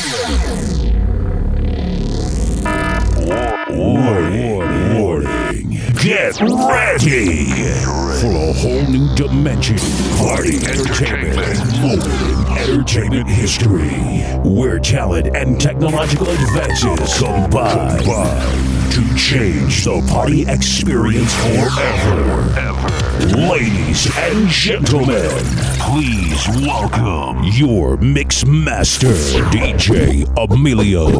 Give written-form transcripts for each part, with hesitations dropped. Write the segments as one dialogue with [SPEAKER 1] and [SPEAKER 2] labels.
[SPEAKER 1] Warning. Get ready for a whole new dimension. Party entertainment. Moment in entertainment history. Where talent and technological advances combine to change the party experience forever. Ladies and gentlemen, please welcome your mix master, DJ Emilio.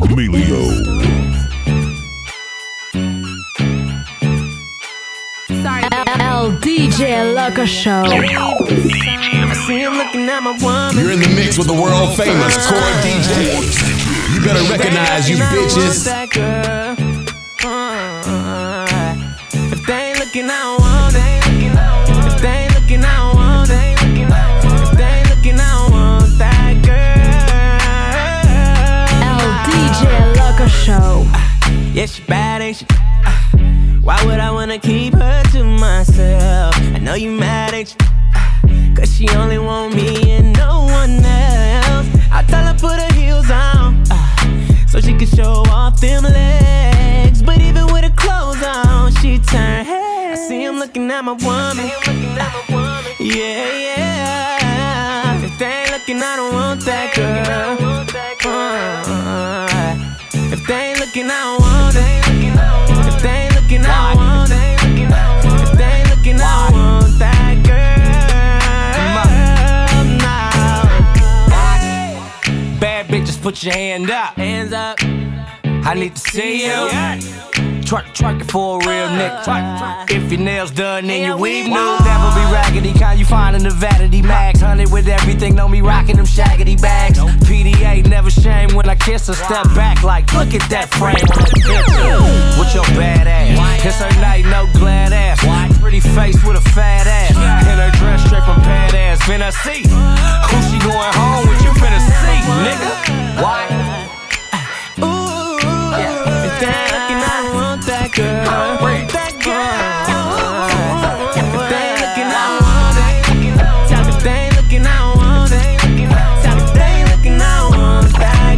[SPEAKER 2] El DJ Loco Show.
[SPEAKER 3] I see him looking at my woman.
[SPEAKER 4] You're in the mix with the world famous Core DJ. You better recognize you bitches.
[SPEAKER 3] If they ain't looking, I don't want it. If they ain't looking, I don't want it. If they ain't looking, I don't want that girl.
[SPEAKER 2] El DJ Loco Show.
[SPEAKER 3] Yeah, she bad, ain't she? Why would I wanna keep her to myself? I know you mad, ain't you? Cause she only want me and no one else. I tell her put her heels on, so she can show off them legs. But even with her clothes on, she turn head. I see him looking at my woman. Yeah. If they ain't looking, I don't want that girl. If they ain't looking, I don't want it. If they ain't looking, I don't want it. If they ain't looking, I don't want that girl. Now, bad bitches, put your hand up. Hands up. I need to see you. Twerk it for a real nigga. If your nails done, then your weave new. Never be raggedy, kind you find in the vanity max. 100 with everything, know me rocking them shaggedy bags. PDA, never shame when I kiss her. Step back like, look at that frame on that picture. With your bad ass. It's her night, no glad ass. Pretty face with a fat ass. In her dress straight from pad ass. Finna see who she going home with, you finna see, nigga. Why? If they ain't looking, I don't want that girl. That girl. If they ain't looking, I don't want it. If they ain't looking, I don't want it. If they ain't looking, I don't want that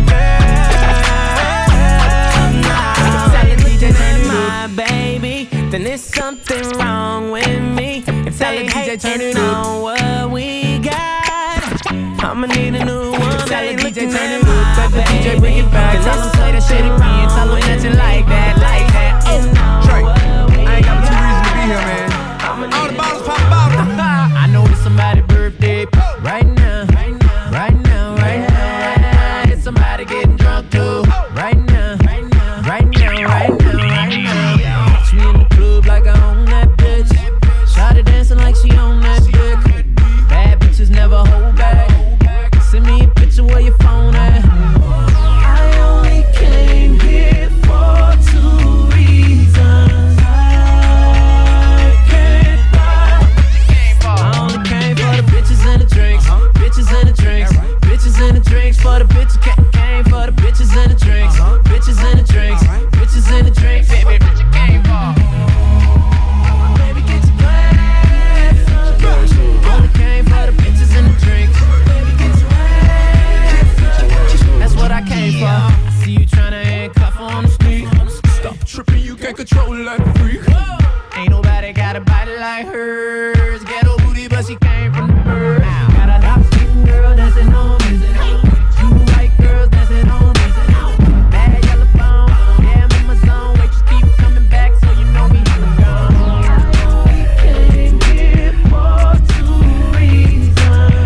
[SPEAKER 3] girl. If DJ turn my baby, then there's something wrong with me. If they hating on what we got, I'ma need a new one. If DJ turn it up, the DJ bring it back. Tell them play that shit again. Tell them that you like that, like that.
[SPEAKER 5] Trey, I ain't got too reason to be here, man. All the bottles pop out.
[SPEAKER 3] I know it's somebody's birthday right now, right now, right now, right now. It's somebody getting drunk too right now, right now, right now, right now, right now. Catch me in the club like I own that bitch. Shawty dancing like she own that dick. Bad bitches never hold back. Send me a picture where your phone at. I only came here for 2 reasons. I can't lie. I only came for the bitches and the drinks. Bitches and the drinks. Bitches and the drinks for the bitches. Came for the bitches and the drinks. Bitches and the drinks. Bitches and the drinks. Baby, bitch, you came for. Baby, get your glass. Only came for the bitches and the drinks. Baby, get your that's what I came for. I see you tryna handcuff on the street.
[SPEAKER 5] Stop tripping, you can't control it like a freak.
[SPEAKER 3] Ain't nobody got a body like hers. Ghetto booty, but she came from the bird. Got a top-skin girl dancing on me. 2 white girls dancing on me. Bad yellow phone, yeah, I'm in my zone. Wait, just keep coming back, so you know we gone. I came here for 2 reasons.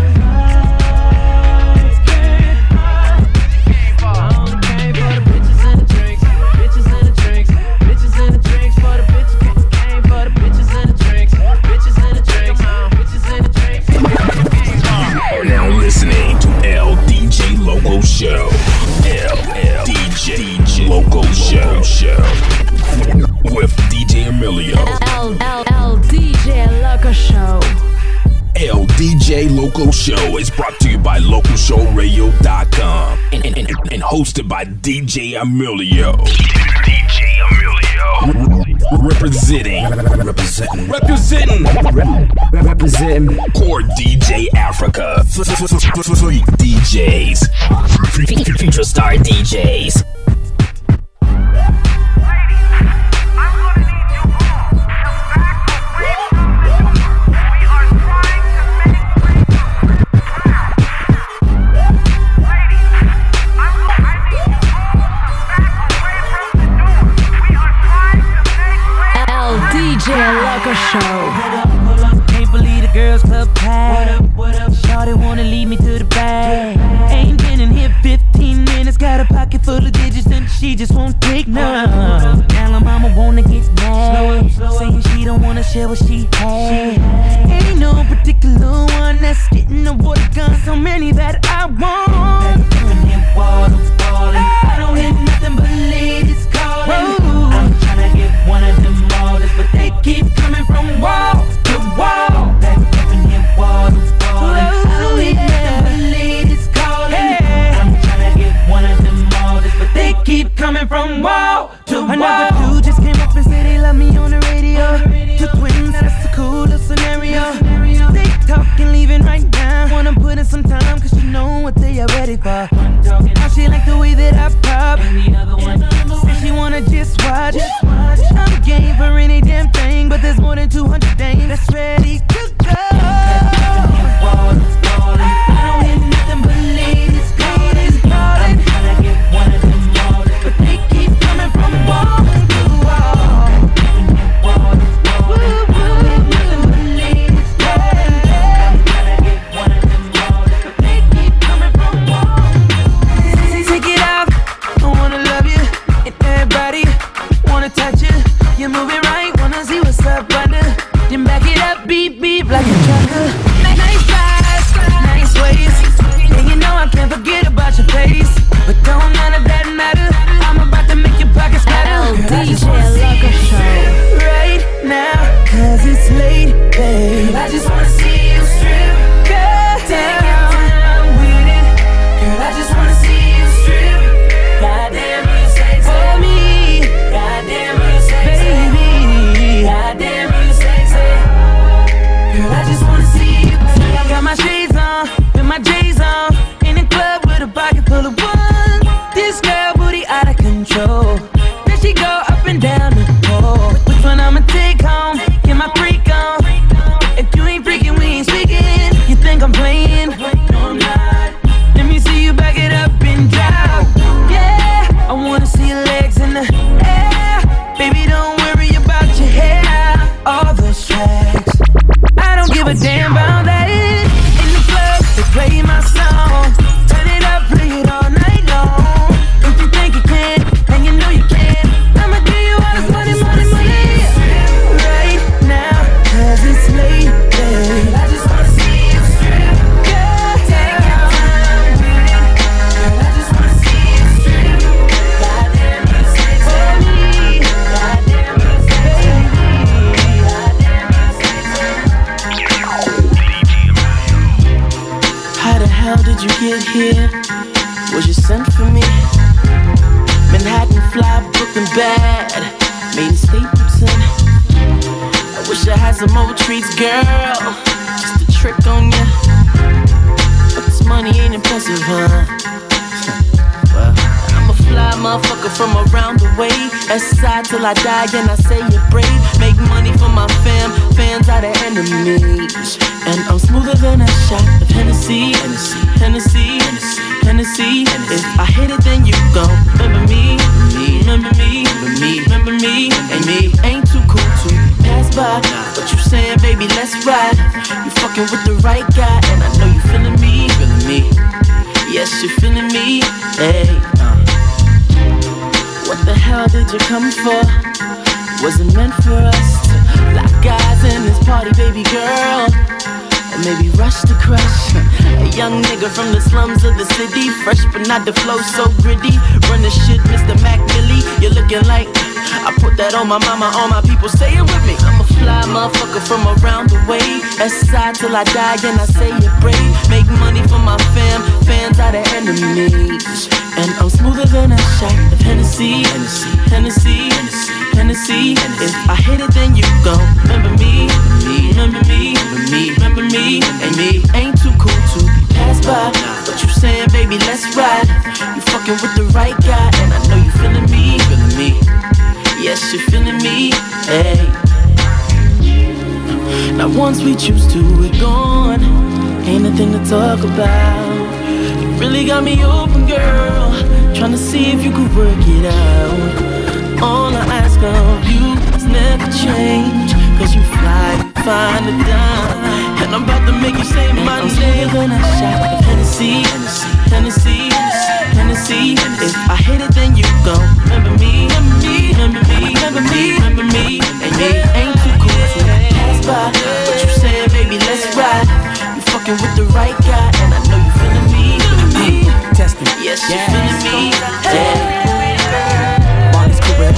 [SPEAKER 1] Listening to LDJ Loco Show. LDJ Loco Show. With DJ Emilio.
[SPEAKER 2] LDJ Loco Show.
[SPEAKER 1] LDJ Loco Show is brought to you by LocalShowRadio.com and hosted by DJ Emilio. DJ Emilio. Representing Core DJ Africa. Freak DJs. Electrostar DJs.
[SPEAKER 2] DJ Loco Show.
[SPEAKER 3] Pull up, can't believe the girls club packed. What up? Shawty wanna lead me to the bag. Ain't been in here 15 minutes, got a pocket full of digits and she just won't take none. Now her mama wanna get mad, saying she don't wanna share what she had. Ain't no particular one that's getting the water gun, so many that I want. I don't hear nothing but ladies calling. I'm tryna get one of them models, but they keep coming from wall to wall. Back up in here, wall to wall. I don't hear nothing but ladies calling. I'm tryna get one of them models, but they keep coming from wall to wall. Another dude just came up and said they love me on the radio. Two twins, that's the coolest scenario. They talking, leaving right now. Wanna put in some time, cause you know what they are ready for. Now she like the way that I pop. Said she wanna just watch. I'm game for any damn thing, but there's more than 200 dames that's ready to go. I don't hear nothing but ladies calling. I'm tryna get one of them models, but they keep coming from wall to wall. I don't hear nothing but ladies calling. I'm tryna get one of them models, but they keep coming from wall. Take it out, I wanna love you, and everybody wanna touch you. You move it right, wanna see what's up under. Then back it up, beep beep like a trucker. Nice thighs, nice waist, and you know I can't forget about your face. But don't none of that matter, I'm about to make your pockets scatter.
[SPEAKER 2] DJ Loco Show.
[SPEAKER 3] Right now, cause it's late, babe. I just wanna see you strip. Girl, take your time with it. Girl, I just wanna see you strip. Goddamn, you sexy for me. Goddamn, you sexy, baby. Goddamn, you sexy. Girl, I just wanna see you. I got my shades on, with my J's on, in the club with a pocket full of ones. This girl booty out of control. Then she go up and down the pole. Which one I'ma take home? Get my freak on. If you ain't freaking, we ain't speaking. You think I'm playing? No, I'm not. Let me see you back it up and down. Yeah, I wanna see your legs in the air. Baby, don't worry about your hair. All those tracks, I don't give a damn about that. In the club, they play my song. Turn it up, play it all night long. If you think you can, and you know you can, I'ma give you all this money, money, money. Right now, cause it's late, babe. I just wanna see you strip. Girl, take your time with it. Girl, I just wanna see you strip. Goddamn, you sexy for me. Goddamn, you sexy, baby. Goddamn, you sexy. How the hell did you get here? Was you sent for me? Manhattan fly, Brooklyn bad, made in Stapleton. I wish I had some more treats, girl, just a trick on ya. But this money ain't impressive, huh? Well, I'm a fly motherfucker from around the way. S-side till I die and I say you're brave. Make money for my fans are the enemies. And I'm smoother than a shot of Hennessy. Hennessy. If I hit it, then you gon' remember me. Remember me. And me ain't too cool to pass by. What you saying, baby, let's ride. You fucking with the right guy, and I know you feeling me. Yes, you're feeling me. Hey, what the hell did you come for? Was it meant for us to lock eyes in this party, baby girl? Or maybe rush the crush? A young nigga from the slums of the city, fresh but not the flow so gritty. Run the shit, Mr. Mac Millie. You're looking like I put that on my mama, all my people, say it with me. I'm a fly motherfucker from around the way. S-side till I die and I say you're brave. Make money for my fans are the enemies. And I'm smoother than a shot of Hennessy. If I hit it, then you gon' remember me. And me ain't too cool to pass by. What you saying, baby, let's ride. You fucking
[SPEAKER 6] things we choose to ignore. Ain't a thing to talk about. You really got me open, girl, trying to see if you could work it out. All I ask of you is never change, cause you fly, you find a dime, and I'm about to make you say my name. When I shot of Hennessy, Hennessy, Hennessy. If I hit it, then you gon' remember me, remember me, remember me, remember me, remember me. And me ain't too cool to pass by, but you said, baby, let's ride. You fucking with the right guy, and I know you feeling me, feeling me. Testing, yes, you feeling me, yeah. Barney's cool,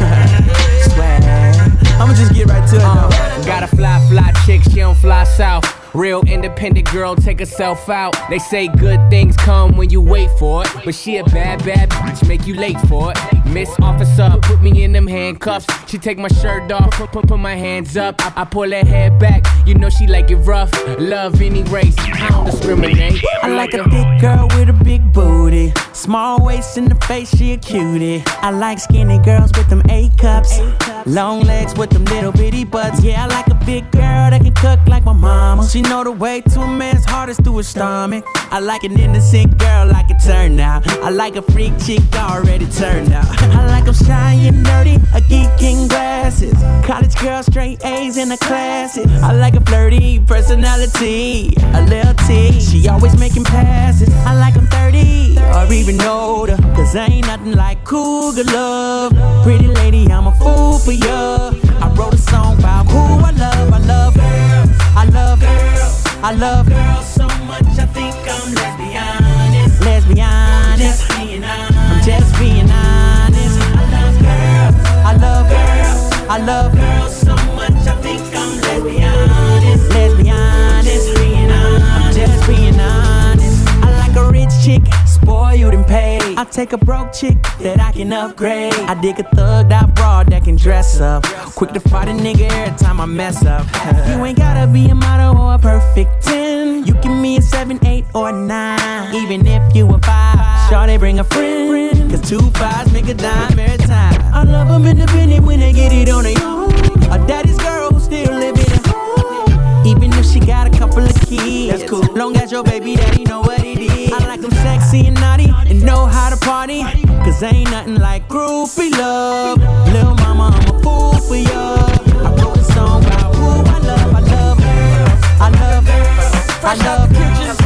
[SPEAKER 6] swag. I'ma just get right to it though.
[SPEAKER 3] Got a fly chick, she don't fly south. Real independent girl, take herself out. They say good things come when you wait for it, but she a bad bitch, make you late for it. Miss Officer, put me in them handcuffs. She take my shirt off, put my hands up. I pull her hair back, you know she like it rough. Love any race, I don't discriminate.
[SPEAKER 6] I like a thick girl with a big booty, small waist in the face, she a cutie. I like skinny girls with them A cups, long legs with them little bitty butts. Yeah, I like a big girl that can cook like my mama. She know the way to a man's heart is through his stomach. I like an innocent girl like it turned out. I like a freak chick already turned out. I like them shy and nerdy, a geek in glasses, college girl straight A's in the classes. I like a flirty personality, a little T, she always making passes. I like them 30 or even older, cause ain't nothing like cougar love. Pretty lady, I'm a fool for ya. I wrote a song about who I love. I love girls, I love girls, I love girls so much I think I'm lesbian. Lesbian, just being honest. I'm just being honest. I love girls, I love girls, I love girls so much I think I'm lesbian. Lesbian, just being honest. I'm just being honest. I like a rich chick, spoiled and paid. I take a broke chick that I can upgrade. I dig a thugged out broad that can dress up, quick to fight a nigga every time I mess up. You ain't gotta be a model or a perfect 10. You give me a 7, 8, or a 9. Even if you a 5, sure they bring a friend, cause 2 5s make a dime every time. I love them independent when they get it on their own. A daddy's girl who still living at home, even if she got a couple of kids. That's cool, long as your baby daddy know what it is. I like them sexy and naughty and know how to party, cause ain't nothing like groupie love. Lil' mama, I'm a fool for ya. I wrote a song about who I love. I love girls, I love girls, I love girls.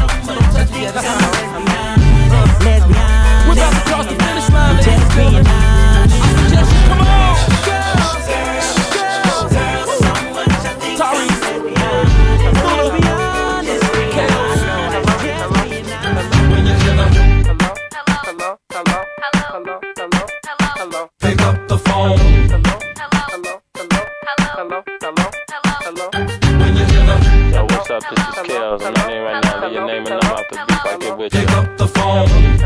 [SPEAKER 6] Lesbian, we're about to cross the finish line. Just being honest. Come on, girls, girls, girls, so much I think
[SPEAKER 4] pick up the phone.
[SPEAKER 7] Yo, what's up? This is Kels. I'm your name right now. Leave your name and number off the beat. I get with you.
[SPEAKER 4] Pick up the phone.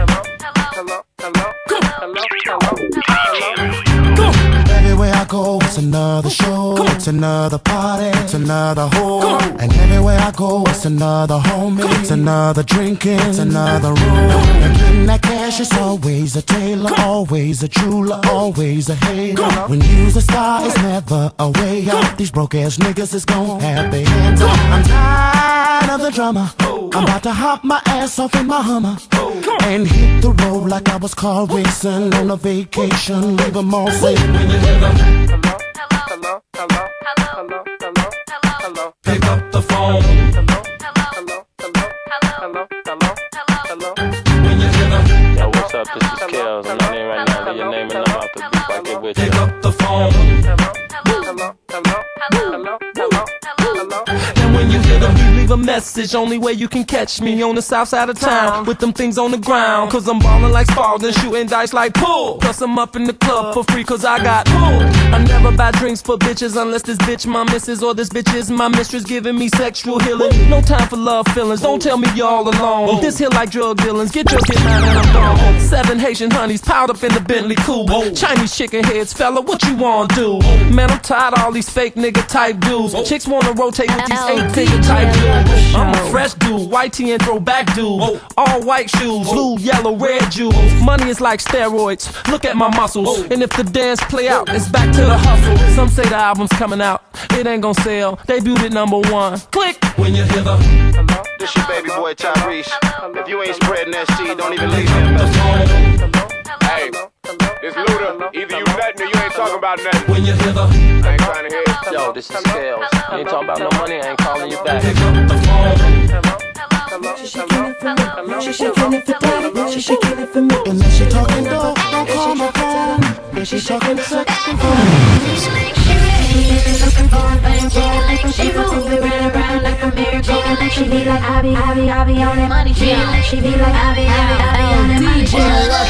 [SPEAKER 4] Everywhere I go, it's another show, it's another party, it's another hoe. And everywhere I go, it's another homie, it's another drinking, it's another room. And getting that cash is always a tailor, always a jeweler, always a hater. When you's a star, it's never a way out. These broke ass niggas is gon' have their hands up. I'm tired of the drama. I'm about to hop my ass off in my Hummer and hit the road like I was car racing on a vacation. Leave them all safe when you hear them. Hello, hello, hello, hello, hello, hello. Pick up the phone. Hello, hello, hello, hello, hello, hello. When you hear them.
[SPEAKER 7] Yo, what's up? This is Kels. I'm your name right now. Leave your name and number off the beat. I get with you.
[SPEAKER 4] Pick up the phone. Hello, hello, hello, hello, hello, hello.
[SPEAKER 8] And when you hear them, you leave a message. Only way you can catch me on the south side of town with them things on the ground. Cause I'm ballin' like Spalding, shooting dice like pool. Plus I'm up in the club for free cause I got pull. I never buy drinks for bitches unless this bitch my missus or this bitch is my mistress giving me sexual healing. No time for love feelings, don't tell me you're all alone. This here like drug dealings, get your get mine and I'm gone. 7 Haitian honeys piled up in the Bentley coupe. Chinese chicken heads, fella, what you wanna do? Man, I'm tired of all these fake nigga type dudes. Chicks wanna rotate with these 8-figure type dudes. I'm a fresh dude, white tee and throwback dude. All white shoes, blue, yellow, red jewels. Money is like steroids, look at my muscles. And if the dance play out, it's back to the hustle. Some say the album's coming out, it ain't gon' sell. Debuted at #1. Click when you hear the.
[SPEAKER 9] Hello? This your baby boy Tyrese. If you ain't spreading that seed, don't even leave him.
[SPEAKER 10] Hey, it's Luda. Either you nuttin' or you ain't talking about nothing.
[SPEAKER 8] When you hear the.
[SPEAKER 10] I ain't trying to hear it.
[SPEAKER 7] Yo, this is Scales. You ain't talking about no money, I ain't calling you back.
[SPEAKER 8] Pick up the phone.
[SPEAKER 4] She shaking it for me. She shaking it for daddy. She shaking it for me. And then she talking dope. Don't call my phone. And she talking sex and phone.
[SPEAKER 2] Looking for a bank, she move it right around like a miracle. She be like, I be on that money shit. She be like, I be on that money shit.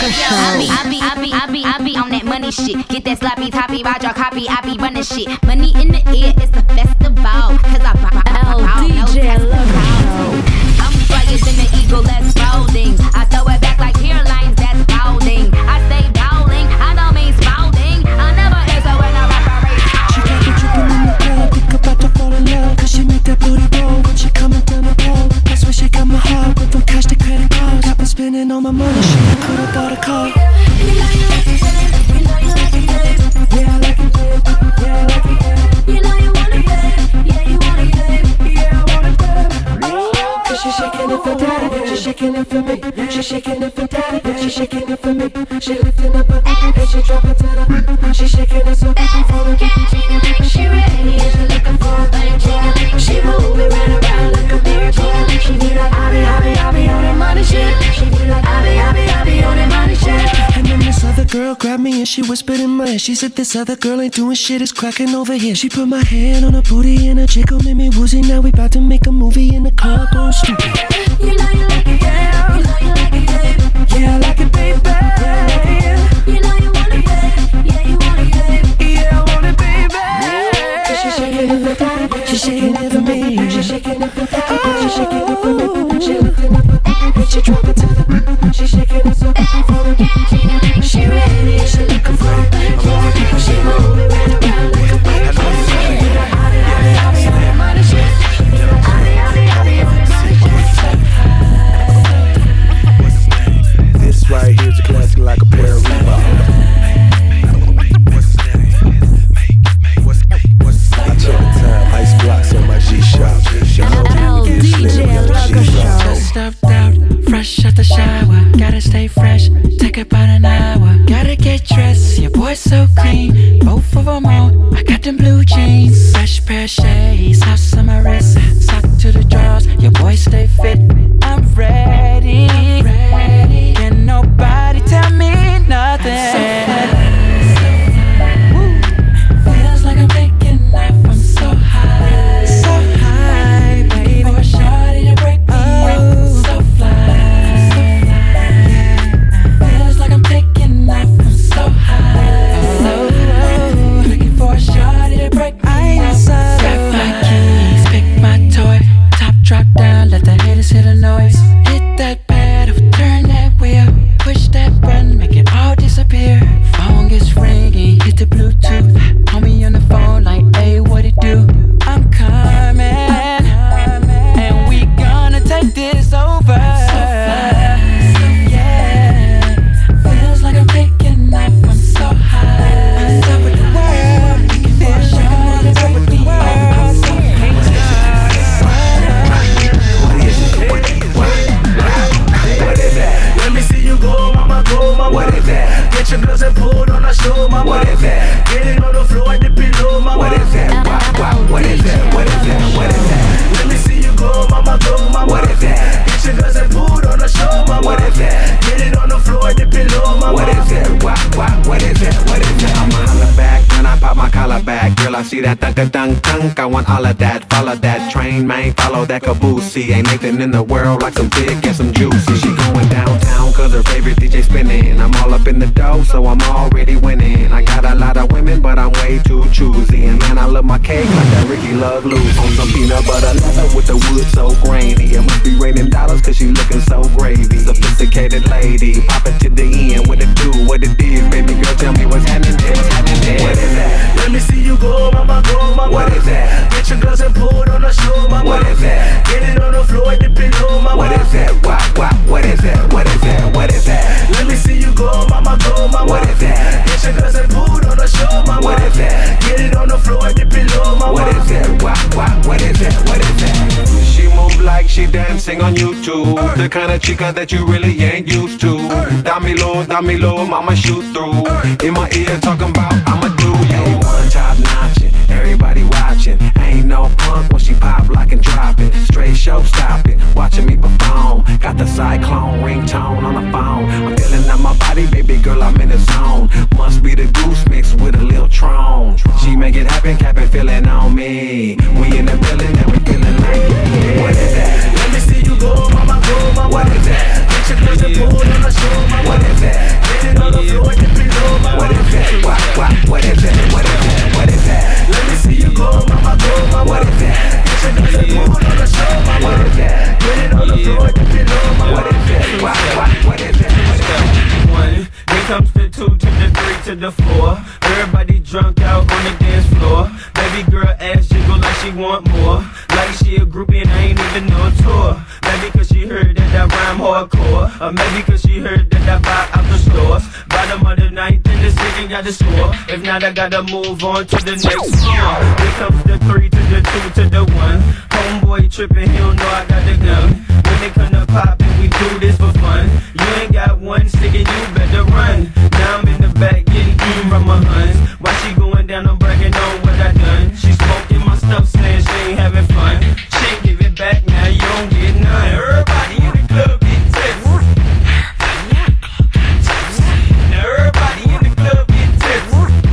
[SPEAKER 11] I be on that money shit. Get that sloppy toppy, ride your copy. I be running shit. Money in the air, it's the festival. Cause I
[SPEAKER 2] DJ Loco.
[SPEAKER 11] I'm flyer than the eagle that's folding. I throw it back like hairlines that's balding. I say bowling, I don't mean spalding. I never answer when I rap a race.
[SPEAKER 6] She got me dripping in the club, think about to fall in love. Cause she make that booty roll when she coming down the pole. That's where she got my heart, went from cash to credit cards. Got me spending all my money, she could have bought a car.
[SPEAKER 2] You know you like it, babe. You know you like it, babe.
[SPEAKER 6] Yeah, I like it, babe. Yeah, I like it, babe.
[SPEAKER 2] You know you want it, babe. Yeah, you want it, babe.
[SPEAKER 6] Yeah, I want it, babe. Cause she shaking it for daddy, she shaking it for me. She shaking it for daddy, she shaking it for me. She lifting up her and she dropping to the beat. She shaking it so for the
[SPEAKER 2] She ready, she looking for a bank. She move it right around like a miracle. She be like, I be on that money shit. She be like, I be on that money shit.
[SPEAKER 6] And then this other girl grabbed me and she whispered in my ear. She said this other girl ain't doing shit, it's cracking over here. She put my hand on her booty and her jiggle made me woozy. Now we bout to make a movie in the club going stupid.
[SPEAKER 2] You know you like it, yeah. You know you like it, babe.
[SPEAKER 6] Yeah, I like it, baby.
[SPEAKER 2] You know you want it, babe. Yeah, you want it, babe.
[SPEAKER 6] Yeah, I want it, baby. She shaking it for daddy, she shaking it for me. She shaking it for daddy, she shaking it for me. She lifting up her and she dropping to the beat. She shaking it so for the beat.
[SPEAKER 2] She ready, she looking for a bank. She move it right around like a miracle. She be like, I be on that money shit. She be like, I be on that money shit.
[SPEAKER 12] This right here's a classic like a pair of Reebok. I check the time, ice blocks on my G-Shock.
[SPEAKER 2] DJ Loco Show.
[SPEAKER 6] Just stepped out, fresh out the shower. Gotta stay fresh, take about an hour. Gotta get dressed, your boy's so clean. Both of them on, I got them blue jeans. Fresh pair of shades, house on my wrist. Sock to the drawers, your boy stay fit. I'm ready. Can nobody tell me nothing? Feels like I'm taking off, I'm so high. So high, baby. For a shawty to break me up, so fly. Feels like I'm taking off, I'm so high. Looking for a shawty to break me up. Grab my keys, pick my toy. Top drop down, let the haters hear the noise. Hit that pedal, turn that wheel. Push that button, make it all disappear. Phone gets ringing, hit the Bluetooth. Homie on the phone like, hey, what it do? I'm coming, and we gonna take this over. Yeah, feels like I'm taking off, I'm so high. On top of the world, feels like I'm on top of the world. So
[SPEAKER 12] What is that? Let me see you go, mama, mama. What is that? Get your gloves and pull on the show, mama. What is that? Get it on the floor and the pillow, mama. What is that? What is that? What is that? What is that? Let me see you go, mama, mama. What is that? Get your gloves and pull on the show, mama. What is that? Get it on the floor and the pillow, mama. What is that? What is that? What is that? I'ma holla back when I pop my collar back. Girl, I see that thunk. I want all of that. Follow that train, man. Follow that caboose. Ain't nothing in the world like some thick and some juicy. She going downtown cause her favorite DJ spinning. I'm all up in the dough, so I'm already winning. I got a lot of women, but I'm way too choosy. And man, I love my cake like that Ricky Love loose. On some peanut butter leather with the wood so grainy. It must be raining dollars cause she looking so gravy. Sophisticated lady, pop it to the end. What it do, what it is, baby girl, tell me what's happening there. What is that? Let me see you go, mama, mama. What is that? Get your gloves and pull on the show, mama. What is that? Get it on the floor and the pillow, mama. What is that? What is that? What is that? What is that? Let me see you go, mama, mama. What is that? Get your gloves and pull on the show, mama. What is that? Get it on the floor and the pillow, mama.
[SPEAKER 13] on YouTube. The kind of chica that you really ain't used to. Dame low, mama shoot through. In my ear talking about I'ma do you. One top notching, everybody watching. Ain't no punk when she pop, lock and drop it. Straight show stopping, watching me perform. Got the cyclone ringtone on the phone. I'm feeling out my body, baby girl, I'm in the zone. Must be the goose mixed with a little Tron. She make it happen, Cap'n feeling on me. We in the building and we feeling like, what is that?
[SPEAKER 12] Let me see you go, mama, mama.
[SPEAKER 13] What is that?
[SPEAKER 12] Get your girls and pull on the show, mama.
[SPEAKER 13] What is that?
[SPEAKER 12] Get it on the floor and dip it low, mama.
[SPEAKER 13] What is that? What is that? What is that? What is that?
[SPEAKER 12] Let me see you go, mama, mama.
[SPEAKER 13] What is that?
[SPEAKER 12] Get your girls and pull on the show, mama.
[SPEAKER 13] What is that?
[SPEAKER 12] Get it on the floor and dip it low, mama.
[SPEAKER 13] What is that? What is that?
[SPEAKER 8] One, then comes the 2 to the 3 to the 4. Everybody drunk out on the dance floor. Baby girl ass jiggle like she want more. Like she a groupie and I ain't even no tour. Maybe cause she heard that I rhyme hardcore. Or maybe cause she heard that I buy out the stores. Bottom of the ninth in the city got the score. If not I gotta move on to the next score. Then comes the 3 to the 2 to the 1. Homeboy tripping, he don't know I got the gun. When they come to poppin', we do this for fun. You ain't got one stick and you better run. Now I'm in the back getting eaten from my huns. While she going down, I'm bragging on what I done. She smoking my stuff, saying she ain't having fun. She ain't give it back, now you don't get none. Everybody in the club get tips. Now everybody in the club get tips.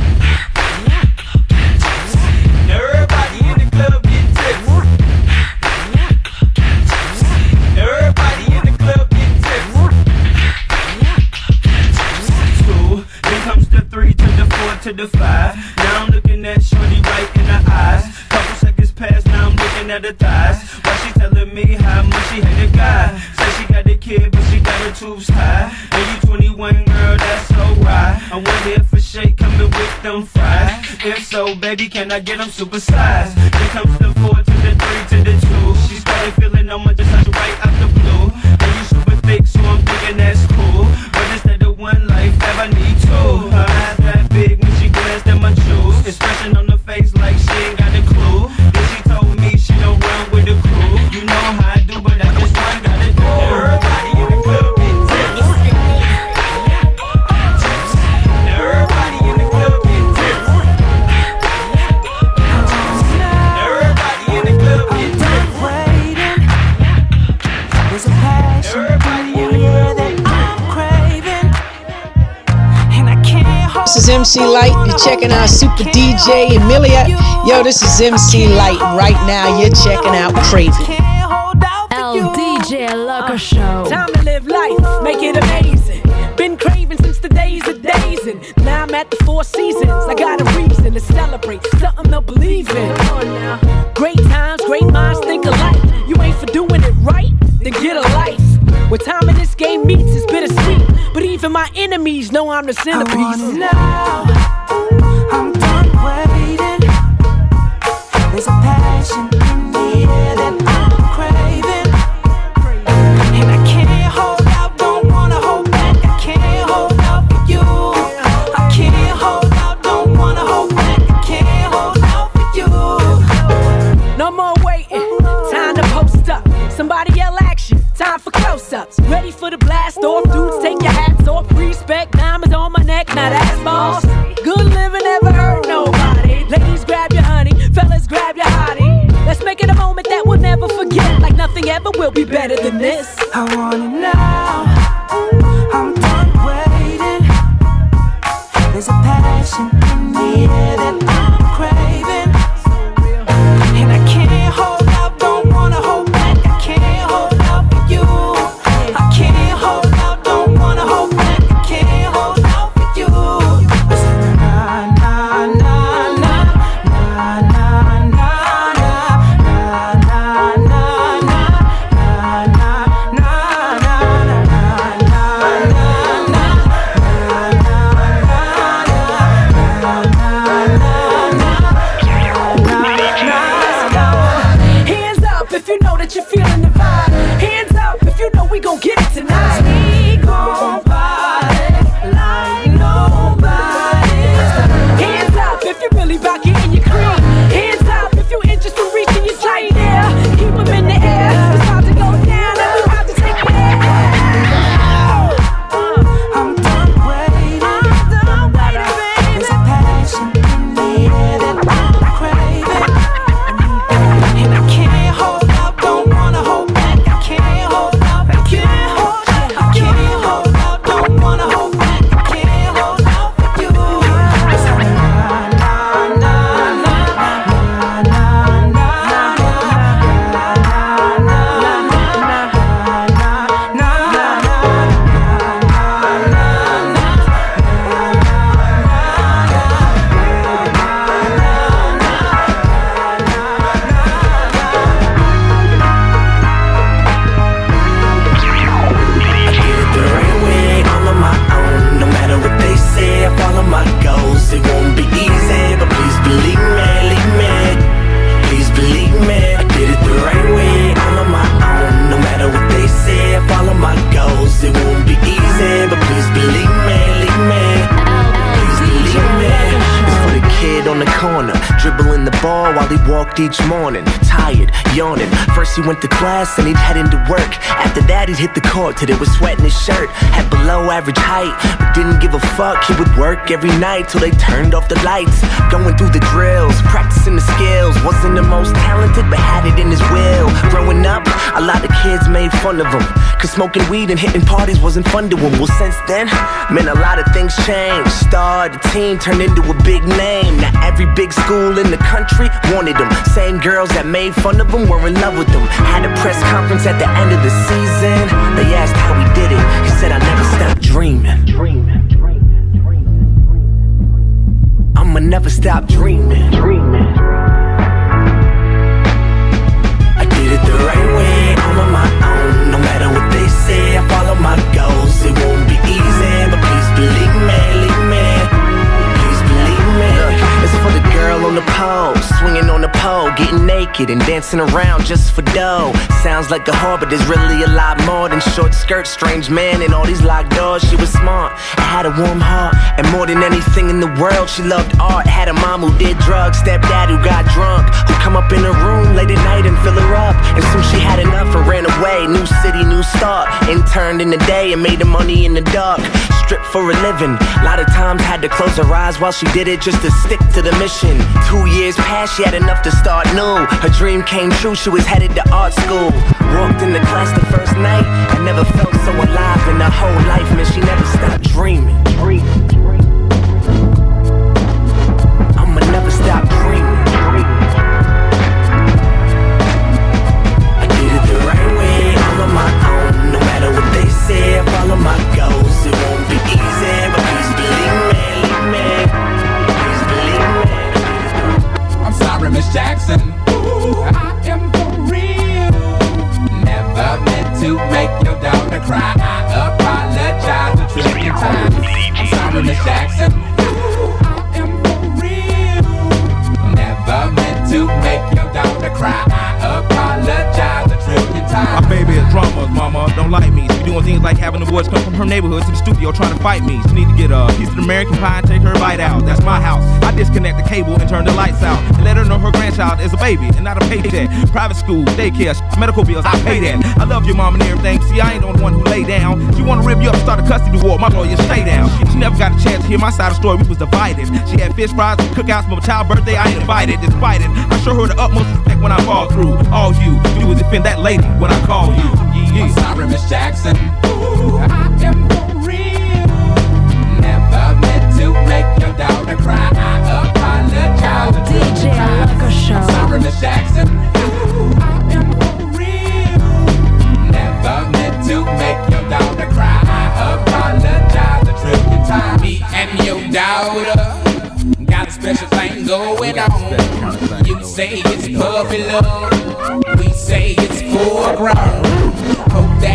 [SPEAKER 8] Now everybody in the club get tips. Now everybody in the club get tips. 2, then comes the 3 to the 4 to the 5. Now I'm looking at shorty right in the eyes. Couple seconds pass, now I'm looking at her thighs. While she telling me how much she hate a guy. Say she got a kid, but she got her tubes high. And you 21, girl, that's so right. I wonder if a shake coming with them fries. If so, baby, can I get them supersized? Then comes the 4 to the 3 to the 2. She started feeling on my just right out the blue. And you super thick, so I'm thinking that's cool. But instead of one life, I need 2. Her eyes that big when she glanced at my shoes. Expression on the face like she ain't got a clue. Then she told me she don't run with the crew. You know how I do, but I just one gotta do. Everybody in the club get tips. Everybody in the club get tips. Everybody in the club get tips.
[SPEAKER 6] There's a passion in the air that I'm craving, and I can't hold.
[SPEAKER 14] This is MC Light. You're checking out Super DJ Emilia. Yo, this is MC Light. Right now, you're checking out Crazy.
[SPEAKER 2] DJ Loco Show.
[SPEAKER 15] Time to live life, make it amazing. Been craving since the days of days, and now I'm at the 4 seasons. I got a reason to celebrate, something to believe in. Come on now. Great times, great minds think alike. You ain't for doing it right, then get a life. Where time in this game meets is bittersweet, but even my enemies know I'm the centerpiece.
[SPEAKER 6] I want it now. I'm done waiting. There's a passion in the air that I'm craving, and I can't hold out, don't wanna hold back. I can't hold out for you. I can't hold out, don't wanna hold back. I can't hold out for you.
[SPEAKER 15] No more waiting, time to post up. Somebody yell action, time for close-ups. Ready for the blast off, dudes take your hats off. Respect, diamonds on my neck, now that's boss. Good living never hurt nobody. Ladies grab your honey, fellas grab your hottie. Let's make it a moment that we'll never forget. Like nothing ever will be better than this.
[SPEAKER 6] I want it now. I'm done waiting. There's a passion in the air that I'm craving, and I can't hold out, don't wanna hold back. I can't hold out for you. I can't hold out, don't wanna hold back. I can't hold out for you. Na na na na na na na na na na na na na na.
[SPEAKER 16] playing the ball while he walked each morning. Tired, yawning. First he went to class, then he'd head into work. After that he'd hit the court till there was sweat in his shirt. Had below average height, but didn't give a fuck. He would work every night till they turned off the lights. Going through the drills, practicing the skills. Wasn't the most talented, but had it in his will. Growing up, a lot of kids made fun of him, cause smoking weed and hitting parties wasn't fun to him. Well, since then, man, a lot of things changed. Starred a team, turned into a big name. Now every big school in the country wanted him. Same girls that made fun of him were in love with him. Had a press conference at the end of the season. They asked how he did it. He said, I never stopped dreaming. I'ma never stop dreaming. I did it the right way, I'm on my own. No matter what they say, I follow my goals. It won't be easy, but please believe me, please believe me. Look, it's for the girl on the pole, swinging on the pole, getting naked and dancing around just for dough. Sounds like a whore, but there's really a lot more than short skirts, strange man, and all these locked doors. She was smart, had a warm heart, and more than anything in the world, she loved art. Had a mom who did drugs, stepdad who got drunk, who come up in her room late at night and fill her up. And soon she had enough and ran away. New city, new start. Interned in the day and made the money in the dark. Stripped for a living. A lot of times had to close her eyes while she did it just to stick to the mission. 2 years passed, she had enough to start new. Her dream came true, she was headed to art school. Walked into class the first night and never felt so alive in her whole life. Man, she never stopped dreaming. I'ma never stop dreaming. I did it the right way, I'm on my own. No matter what they say, I follow my goals. It won't be easy, but please believe me, please believe me.
[SPEAKER 17] I'm sorry, Miss Jackson. Ooh, I am for real. Never meant to make your daughter cry. I apologize a trillion times. I'm sorry, Miss Jackson. Ooh, I am for real. Never meant to make your daughter cry. I apologize a trillion times.
[SPEAKER 5] My baby is drama, mama, don't like me. She doing things like having the boys come from her neighborhood to the studio trying to fight me. She need to get a piece of American pie and take her bite out. That's my house. I disconnect the cable and turn the lights out and let her know her grandchild is a baby and not a paycheck. Private school, daycare, medical bills, I pay that. I love your mom and everything. See, I ain't the only one who lay down. She wanna rip you up, start a custody war. My lawyer, stay down. She never got a chance to hear my side of the story. We was divided. She had fish fries, cookouts for my child's birthday. I ain't invited, despite it. I show her the utmost respect when I fall through. All you do is defend that lady when I call you.
[SPEAKER 17] I'm sorry, Miss Jackson. Ooh, I am for real. Never meant to make your daughter cry. I apologize.
[SPEAKER 2] DJ Loco Show.
[SPEAKER 17] I'm sorry, Miss Jackson. Ooh, I am for real. Never meant to make your daughter cry. I apologize a trillion times. Me and your daughter got a special thing going on. You say it's puppy love, we say it's full grown. Hope that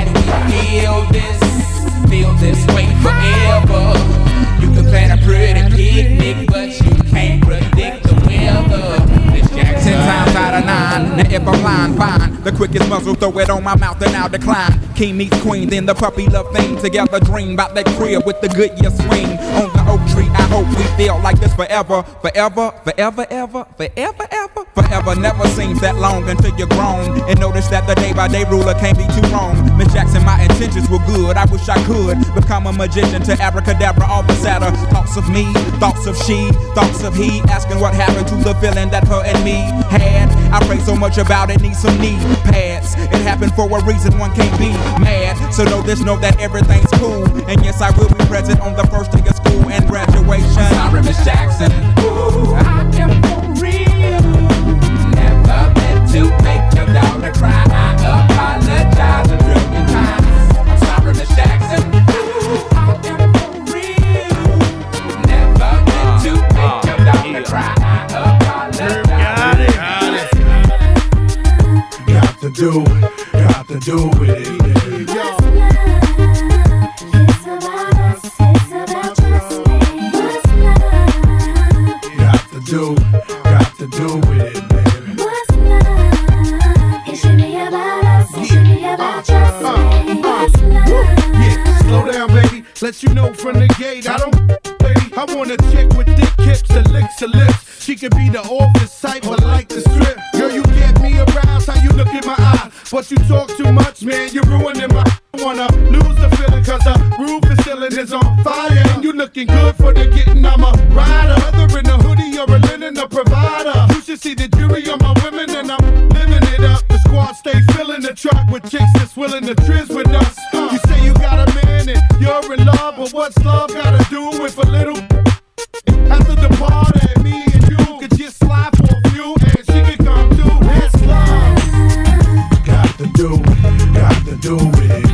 [SPEAKER 17] we feel this way forever. You can plan a pretty picnic, but you can't predict the weather. Miss Jackson.
[SPEAKER 18] 10 times out of 9, now if I'm lying, fine. The quickest muzzle, throw it on my mouth and I'll decline. King meets queen, then the puppy love thing. Together dream about that crib with the Goodyear swing. On the oak tree, I hope we feel like this forever. Forever, forever, ever, forever, ever. Forever never seems that long until you're grown. And notice that the day-by-day ruler can't be too wrong. Miss Jackson, my intentions were good. I wish I could become a magician to abracadabra all the sadder. Thoughts of me, thoughts of she, thoughts of he. Asking what happened to the feeling that her and me had. I pray so much about it, need some knee pads. It happened for a reason, one can't be mad. So know this, know that everything's cool. And yes, I will be present on the first day of school and graduation.
[SPEAKER 17] Sorry, Miss Jackson. Ooh, I am for real. Never meant to make your daughter cry. I apologize a trillion times. I'm sorry, Miss Jackson. Ooh, I am for real. Never meant to make your daughter cry. I apologize.
[SPEAKER 12] Got to do with it. Got to do with it, baby.
[SPEAKER 2] What's love? It should be about us. It should be about us. What's love?
[SPEAKER 12] Yeah, slow down, baby. Let you know from the gate, I don't
[SPEAKER 19] lady. I want a chick with thick hips and licks her lips. She could be the office type, but like the strip. Girl, you get me aroused, how you look in my eyes. But you talk too much, man, you're ruining my. I wanna lose the feeling, cause the roof is ceiling is on fire. And you looking good for the getting, I'm a rider. Whether in a hoodie or a linen, a provider. You should see the jury on my women, and I'm living it up. The squad stay filling the truck with chicks that's willing to trizz with us. You say you got a man and you're in love, but what's love gotta do with a little? After the party, me and you could just slide for a few, and she could come too. That's love. Got to do with it.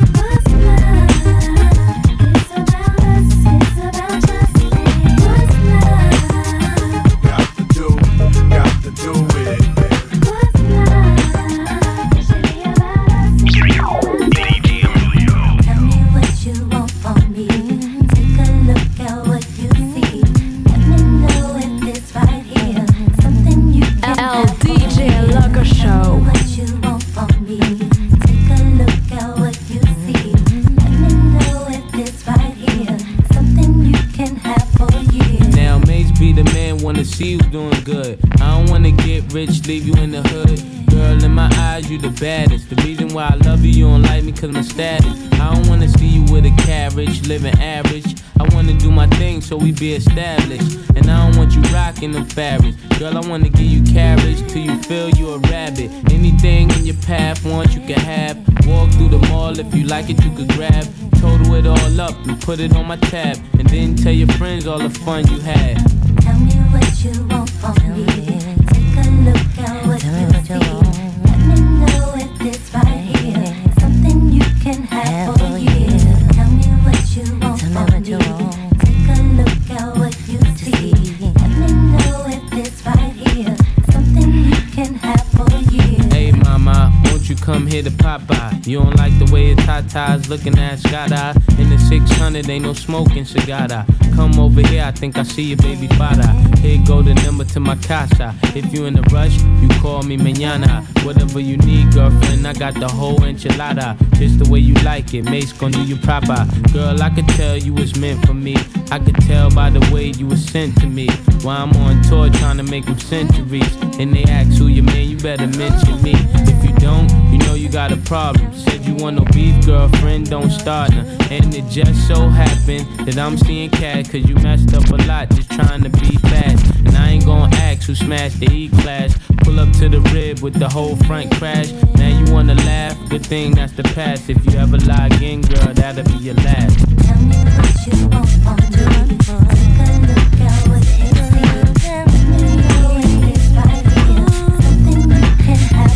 [SPEAKER 3] See you doing good. I don't wanna get rich, leave you in the hood. Girl, in my eyes, you the baddest. The reason why I love you, you don't like me cause my status. I don't wanna see you with a carriage, living average. I wanna do my thing so we be established. And I don't want you rocking them fabrics. Girl, I wanna give you carriage till you feel you a rabbit. Anything in your path, want you can have. Walk through the mall, if you like it, you could grab. Total it all up and put it on my tab. And then tell your friends all the fun you had.
[SPEAKER 2] Tell me what you want from me. Take a look at what you see. Let me know if this right here something you can have for you. Tell me what you want from me. Take a look at what you see. Let me know if this right here something you can have for you.
[SPEAKER 3] Hey mama, won't you come here to Popeye? You don't like the way it's tatas looking at Scott-Eye. In the 600 ain't no smoking cigar. Come over here, I think I see your baby father. Here go the number to my casa. If you in a rush, you call me mañana. Whatever you need, girlfriend, I got the whole enchilada. Just the way you like it, mate's gon' do you proper. Girl, I could tell you was meant for me. I could tell by the way you was sent to me. While I'm on tour trying to make them centuries. And they ask who you man, you better mention me. If you don't, you know you got a problem. Said you want no beef, girlfriend, don't start now. And it just so happened that I'm seeing cat, cause you messed up a lot just trying to be fast. And I ain't gon' ask who smashed the E-class. Pull up to the rib with the whole front crash. Now you wanna laugh, good thing that's the past. If you ever lie again, girl, that'll be your last.
[SPEAKER 2] Tell me what you want from me. Take a look at what you see. Let me know if it's right here something you can have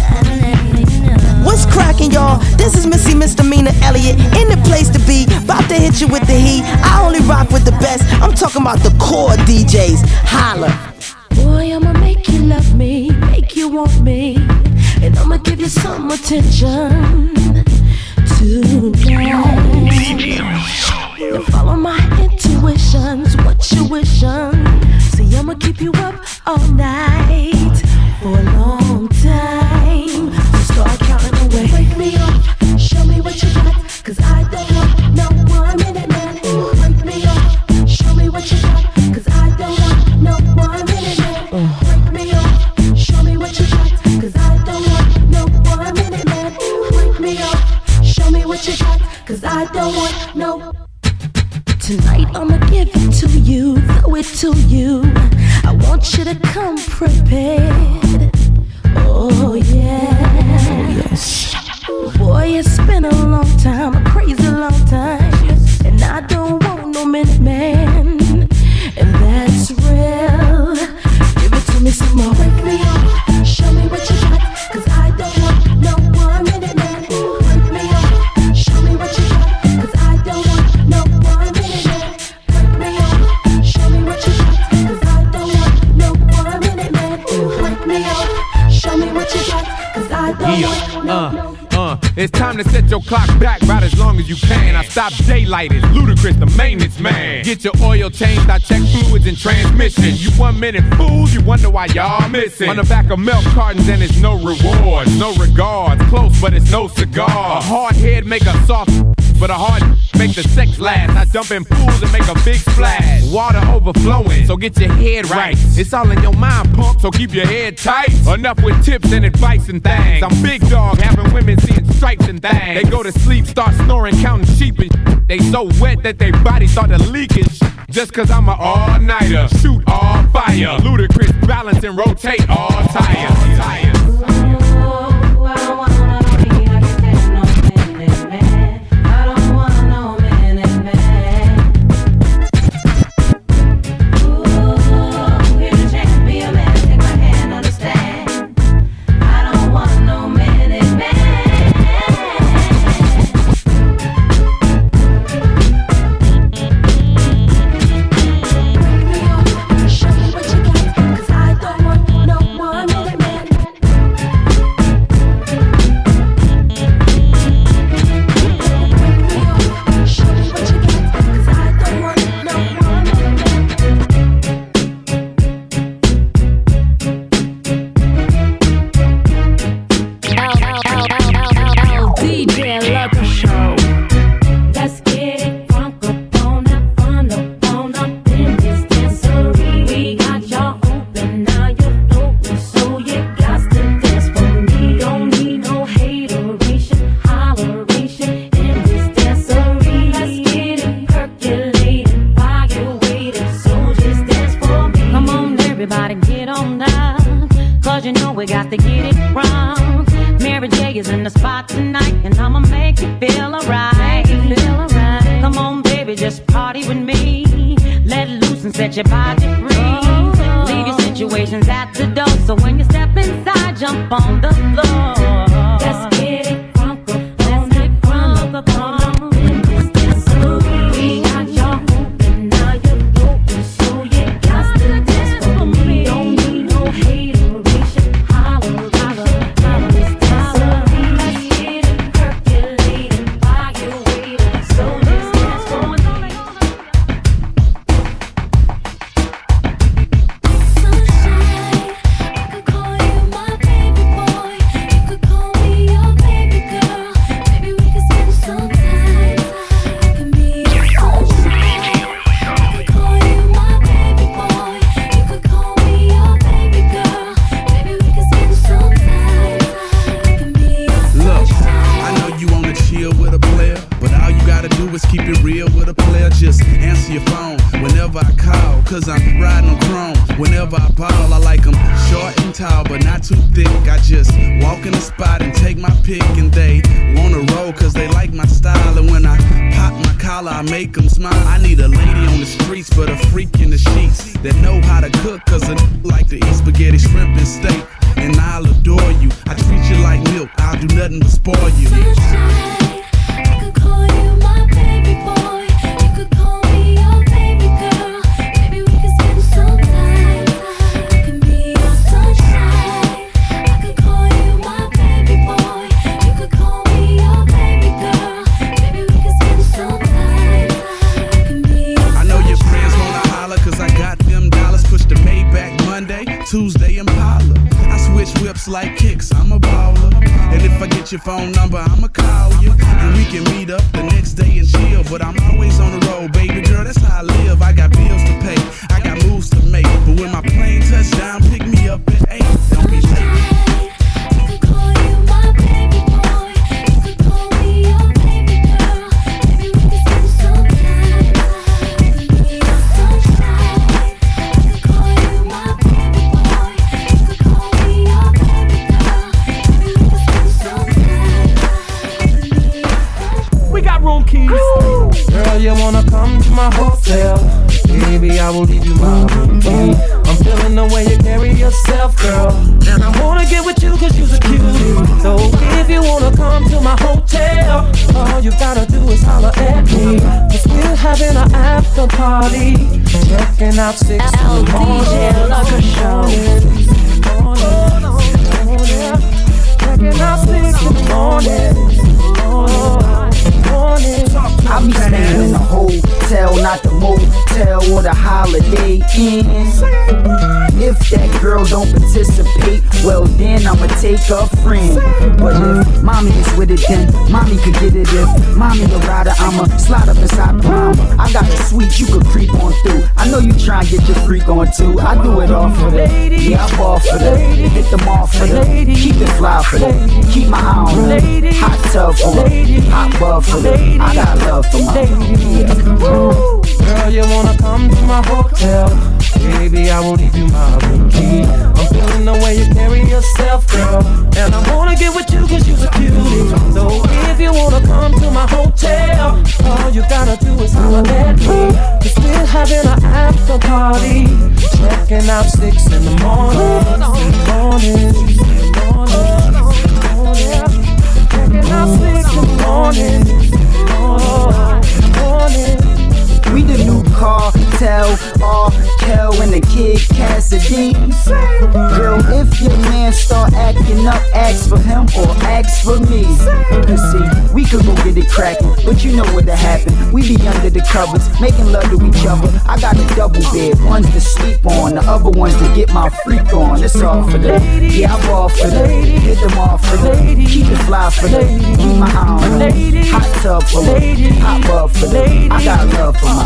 [SPEAKER 2] for me.
[SPEAKER 20] What's cracking, y'all? This is Missy Misdemeanor Elliott in the place to be. About to hit you with the heat. I only rock with the best. I'm talking about the core DJs. Holla.
[SPEAKER 15] Boy, I'ma make you love me, make you want me, and I'ma give you some attention tonight. And follow my intuitions, what you wishing. See, I'ma keep you up all night for a long time. So start counting away. Wake me up, show me what you got, cause I don't want no 1 minute man. Wake me up, show me what you got, cause I don't want no 1 minute man. Wake me up, show me what you got, cause I don't want no 1 minute man. Wake me up, show me what you got, cause I don't want no. Tonight I'ma give it to you, throw it to you. I want you to come prepared. Oh yeah. Yes. Boy, it's been a long time, a crazy long time, and I don't want no minute man, and that's real. Give it to me some more. Wake me up, show me what you got, cause I don't want no 1 minute man. Wake me up, show me what you got, cause I don't want no 1 minute man. Wake me up, show me what you got, cause I don't want no 1 minute man. Wake me up, show me what you got, cause I don't want no.
[SPEAKER 18] It's time to set your clock back about as long as you can. I stop daylight, it's Ludacris, the maintenance man. Get your oil changed, I check fluids and transmission. You 1 minute fools, you wonder why y'all missing. On the back of milk cartons and it's no rewards, no regards. Close but it's no cigar. A hard head make a soft
[SPEAKER 17] but a hard make the sex last. I jump in pools and make a big splash. Water overflowing, so get your head right. It's all in your mind, pump, so keep your head tight. Enough with tips and advice and things. I'm big dog, having women seeing stripes and things. They go to sleep, start snoring, counting sheep and they so wet that their body start to leak and just cause I'm an all-nighter, shoot all fire. Ludicrous, balance and rotate all tires.
[SPEAKER 21] Your phone number, I'ma call you, and we can meet up the next day and chill. But I'm always on the road, baby girl, that's how I live. I got bills to pay, I got moves to make. But when my plane touch down, pick me up at 8. Don't be late.
[SPEAKER 8] You wanna come to my hotel? Baby, I will leave you my room key. I'm feeling the way you carry yourself, girl, and I wanna get with you cause you're a cutie. So if you wanna come to my hotel, all you gotta do is holler at me. Cause we're having an after party, checking out 6 in the morning. Checking out 6 in the morning.
[SPEAKER 6] morning.
[SPEAKER 1] I be staying in a hotel, not the motel or the Holiday Inn. If that girl don't participate, well then I'ma take a friend. But if mommy is with it, then mommy could get it. If mommy a rider, I'ma slide up inside the mama. I got the sweet you could creep on through. I know you try and get your freak on too. I do it all for that. Yeah, I ball for that. Hit them all for that. Keep it fly for that. Keep my eye on that. Hot tub for that. Hot bub for that. I got love for my yeah.
[SPEAKER 6] Girl, you wanna come to my hotel? Baby, I will leave you my room key. I'm feeling the way you carry yourself, girl, and I wanna get with you cause you're a cutie. So if you wanna come to my hotel, all you gotta do is holler at me. Cause we're having an after party, checking out 6 in the morning. Checking out 6 in the morning.
[SPEAKER 1] We the new cartel, Kel and the Kid Cassidy. Girl, if your man start acting up, ask for him or ask for me. Cause see, we could go get it crackin', but you know what'll happen. We be under the covers, making love to each other. I got a double bed, one's to sleep on, the other one's to get my freak on. It's all for that. Yeah, I ball for that. Hit them all for that. Keep it fly for that. Keep my eye on that. Hot tub for that. Hot bub for that. I got love for my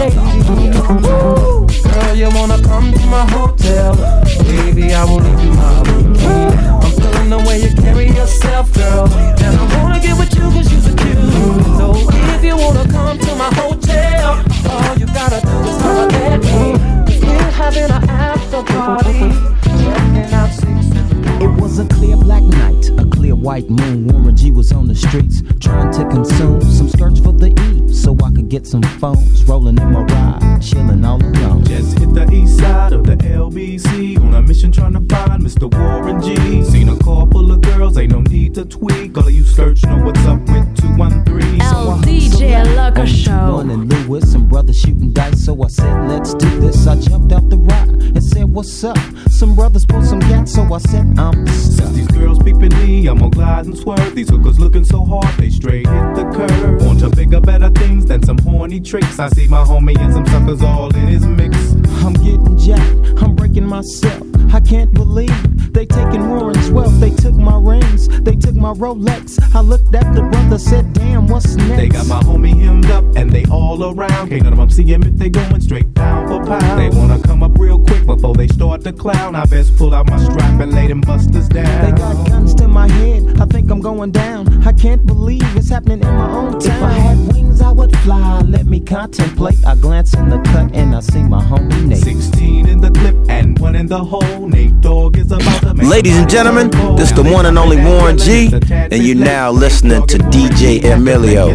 [SPEAKER 6] girl, you wanna come to my hotel? Baby, I will leave you my room key. I'm feeling the way you carry yourself, girl, and I wanna get with you cause you're so cute. So if you wanna come to my hotel, all you gotta do is holler at me. We're having an after party, checking out 6 in the morning.
[SPEAKER 22] It was a clear black night, a clear white moon. Warren G was on the streets, trying to consume some skirts for the E, so I could get some phones. Rolling in my ride, chilling all alone.
[SPEAKER 23] Just hit the east side of the LBC on a mission trying to find Mr. Warren G. Seen a car full of girls, ain't no need to tweak. All of you search know what's up with 213.
[SPEAKER 24] LDJ Lucker Show.
[SPEAKER 22] One and Lewis, some brothers shooting dice, so I said, let's do this. I jumped out the ride and said, what's up? Some brothers pulled some gas, so I said, I'm stuck.
[SPEAKER 23] Since these girls peeping me, I'm gonna glide and swerve. These hookers looking so hard, they straight hit the curve. On to bigger, better things than some horny tricks. I see my homie and some suckers all in his mix.
[SPEAKER 22] I'm getting jacked, I'm breaking myself. I can't believe they taking Warren's wealth. They took my rings, they took my Rolex. I looked at the brother, said, damn, what's next?
[SPEAKER 23] They got my homie hemmed up and they all around. Can't none of them see him if they going straight down for pound. They wanna come up real quick before they start to clown. I best pull out my strap and lay them busters down.
[SPEAKER 22] They got guns to my head, I think I'm going down. I can't believe it's happening in my own town. If I had wings, I would fly. Let me contemplate. I glance in the cut and I see my homie Nate.
[SPEAKER 23] 16 in the clip and 1 in the hole. Nate Dogg is about to make.
[SPEAKER 25] Ladies and gentlemen, this the one and only Warren G, and you're now listening to DJ Emilio.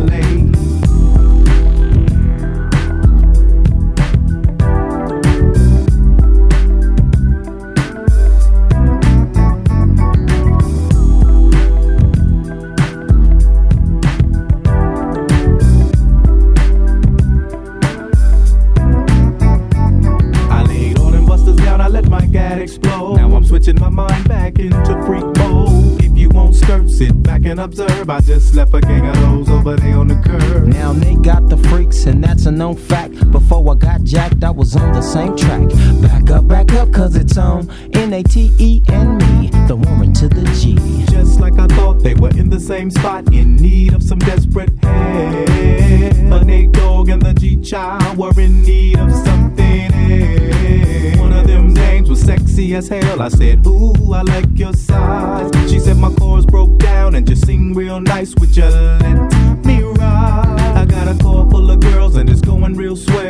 [SPEAKER 23] Switching my mind back into freak mode. If you won't skirt, sit back and observe. I just left a gang of those over there on the curb.
[SPEAKER 22] Now they got the freaks and that's a known fact. Before I got jacked, I was on the same track. Back up, cause it's on N-A-T-E and me, the Warren to the G.
[SPEAKER 23] Just like I thought, they were in the same spot, in need of some desperate help. But Nate Dogg and the G-Child were in need of something else. One of them dames was sexy as hell. I said, ooh, I like your size. She said my chords broke down and just sing real nice. Would you let me ride? I got a car full of girls and it's going real swell.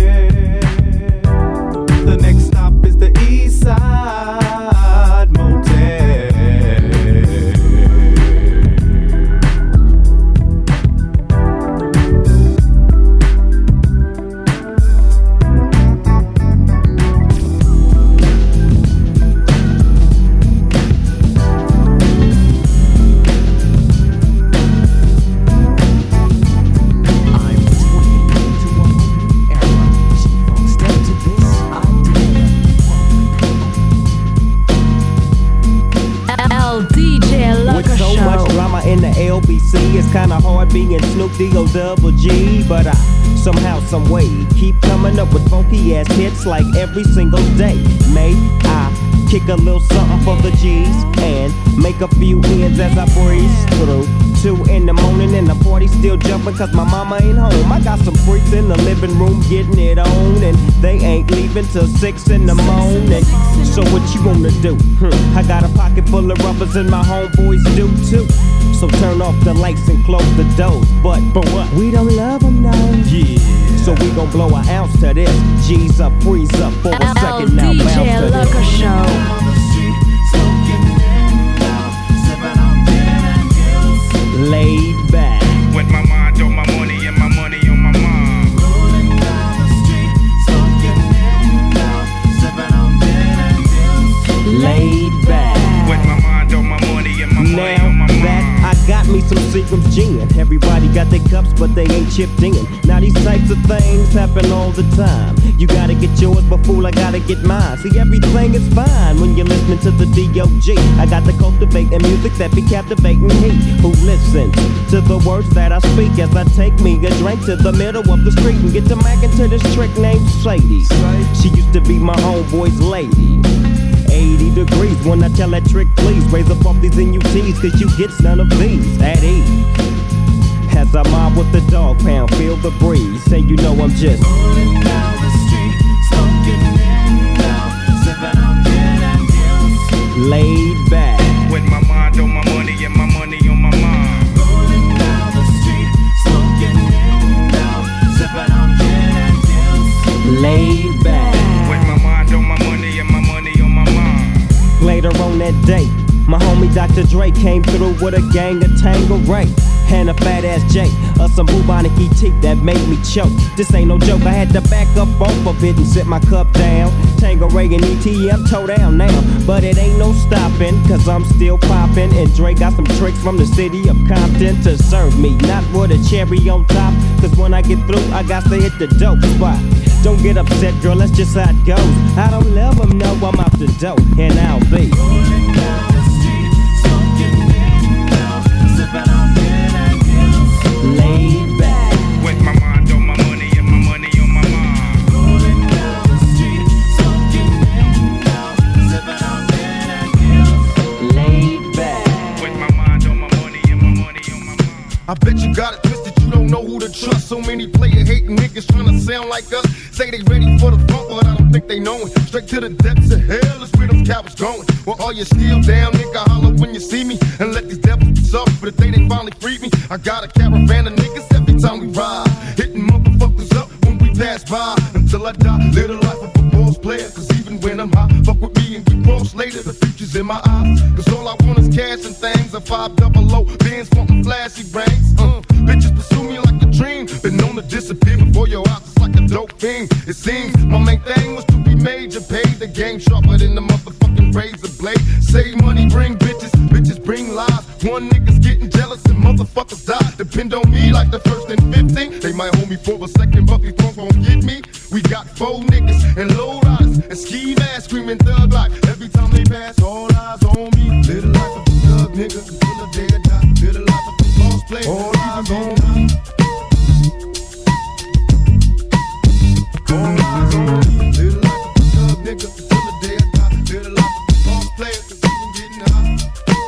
[SPEAKER 23] The next stop is the East Side Motel.
[SPEAKER 22] kinda hard being Snoop D-O double G, but I somehow, some way keep coming up with funky ass hits like every single day. May I kick a little something for the G's and make a few ends as I breeze through 2 in the morning and the party still jumping cause my mama ain't home. I got some freaks in the living room getting it on and they ain't leaving till 6 in the morning. So what you wanna do? I got a pocket full of rubbers and my homeboys do too. So turn off the lights and close the doors. But what? We don't love them now. Yeah. So we gon' blow an ounce to this. G's up, freeze up for a second now.
[SPEAKER 24] DJ Lucker Show.
[SPEAKER 22] Laid back.
[SPEAKER 19] With my mind on my money and my money on my mind. Rolling down the street, smoking in now, sipping on gin and juice.
[SPEAKER 22] Laid back.
[SPEAKER 19] With my mind on my money and my money on my mind.
[SPEAKER 22] I got me some Seagram's gin. Everybody got their cups, but they ain't chipped in. Now these types of things happen all the time. You gotta get yours, but fool, I gotta get mine. See, everything is fine when you're listening to the D.O.G. I got to cultivate the music that be captivating he who listens to the words that I speak as I take me a drink to the middle of the street and get to mackin' to this trick named Sadie. She used to be my homeboy's lady. 80 degrees when I tell that trick, please raise up off these NUTs, cause you get none of these at ease. As I mob with the dog pound, feel the breeze, say you know I'm just
[SPEAKER 19] rolling down the street, smoking in now, sipping on gin and juice.
[SPEAKER 22] Laid back.
[SPEAKER 19] With my mind on my money and my money on my mind. Rolling down the street, smoking in now, sipping on gin and juice.
[SPEAKER 22] Laid back.
[SPEAKER 19] With my mind on my money and my money on my mind.
[SPEAKER 22] Later on that day, my homie Dr. Dre came through with a gang of Tangeray and a fat ass J of some bubonic ET that made me choke. This ain't no joke, I had to back up off of it and sit my cup down. Tangeray and ET, I'm toe down now, but it ain't no stopping, cause I'm still popping. And Dre got some tricks from the city of Compton to serve me, not with a cherry on top, cause when I get through, I got to hit the dope spot. Don't get upset, girl, that's just how it goes. I don't love them, no, I'm out the dope, and I'll be rolling down the street, smoking in now, sipping on gin and juice. Laid back.
[SPEAKER 19] With my mind on my money and my money on my mind. Rolling down the street, smoking in now, sipping on gin and juice.
[SPEAKER 22] Laid back.
[SPEAKER 19] With my mind on my money and my money on my mind.
[SPEAKER 4] I bet you got it twisted, you don't know who to trust. So many player hating niggas trying to sound like us. Say they ready for the front, but I don't think they know it. Straight to the depths of hell is where them cowards going. Well, all you still down, nigga, holler when you see me. And let these devils suffer for the day they finally free me. I got a caravan of niggas every time we ride, hitting motherfuckers up when we pass by. Until I die, live the life of a boss player. Cause even when I'm high, fuck with me and get cross later. The future's in my eyes, cause all I want is cash and things. A 500, bands wanting flashy brains. Bitches pursue me like a dream. Been known to disappear before your eyes, it's like a dope thing. It seems my main thing was to be major, pay the game sharper than the motherfucking razor blade. Save money, bring bitches, bitches bring lies. One nigga's getting jealous and motherfuckers die. Depend on me like the first and 15. They might hold me for a second, but before won't get me. We got 4 niggas and low riders and ski masks screaming thug life. Every time they pass, all eyes on me. Live the life of a thug nigga until the day I die. Live the life of a lost player. All eyes on me. All eyes on me. Live the life of a thug nigga until the day I die. Live the life of a lost player, cause I'm getting high.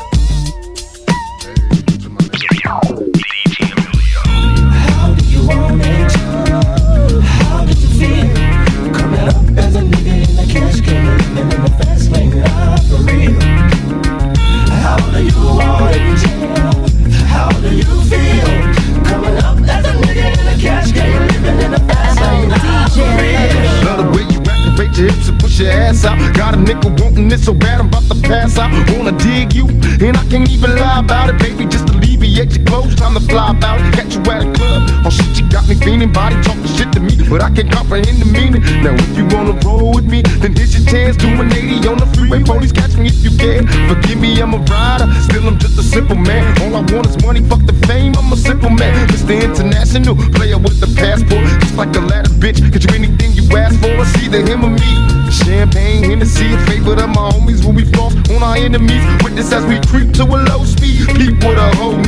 [SPEAKER 4] Hey, to my nigga. How do you want it? How did you feel? Coming up as a nigga in the cash game, living in the fast lane, for real. How do you want it? How do you feel? Coming up as a nigga in the cash game, living in the fast lane, for real. Love the way you activate your hips and push your ass out. Got a nigga wanting it so bad I'm about to pass out. Wanna dig you, and I can't even lie about it, baby. Just alleviate your clothes, time to fly about it. Catch you at a club, oh shit, you got me feeling. Body talking shit to me, but I can't comprehend the meaning. Now if you wanna roll with me, then here's your chance. Do an 80 on the freeway, police catch me if you can. Forgive me, I'm a rider, still I'm just a simple man. All I want is money, fuck the fame, I'm a simple man. Mr. International, player with the passport. Just like a ladder, bitch, get you anything you ask for. It's either him or me. Champagne, Hennessy, a favorite of my homies when we floss on our enemies. Witness as we creep to a low speed. Peep with a whole need.